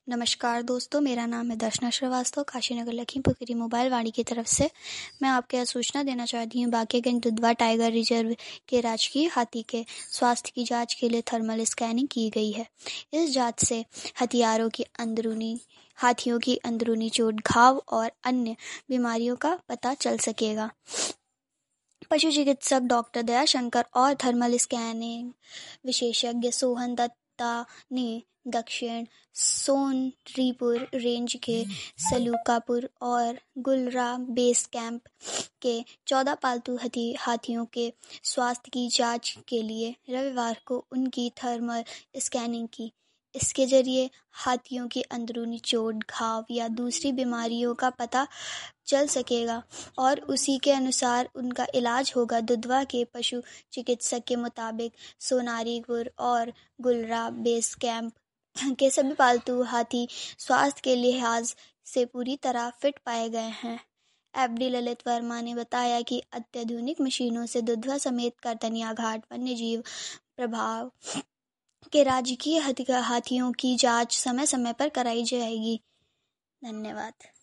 नमस्कार दोस्तों, मेरा नाम है दर्शना श्रीवास्तव, काशीनगर लखीमपुर खीरी मोबाइल वाणी की तरफ से। मैं आपको यह सूचना देना चाहती हूँ, बाकेगंज दुधवा टाइगर रिजर्व के राजकीय हाथी के स्वास्थ्य की जांच के लिए थर्मल स्कैनिंग की गई है। इस जांच से हाथियों की अंदरूनी चोट, घाव और अन्य बीमारियों का पता चल सकेगा। पशु चिकित्सक डॉक्टर दयाशंकर और थर्मल स्कैनिंग विशेषज्ञ सोहन दत्ता ने दक्षिण सोनरीपुर रेंज के सलूकापुर और गुलरा बेस कैंप के 14 पालतू हाथियों के स्वास्थ्य की जांच के लिए रविवार को उनकी थर्मल स्कैनिंग की। इसके जरिए हाथियों की अंदरूनी चोट, घाव या दूसरी बीमारियों का पता चल सकेगा और उसी के अनुसार उनका इलाज होगा। दुधवा के पशु चिकित्सक के मुताबिक सोनारीपुर और गुलरा बेस कैंप के सभी पालतू हाथी स्वास्थ्य के लिहाज से पूरी तरह फिट पाए गए हैं। एफडी ललित वर्मा ने बताया कि अत्याधुनिक मशीनों से दुधवा समेत करतनिया घाट वन्यजीव प्रभाव के राजकीय हाथियों की जांच समय समय पर कराई जाएगी। धन्यवाद।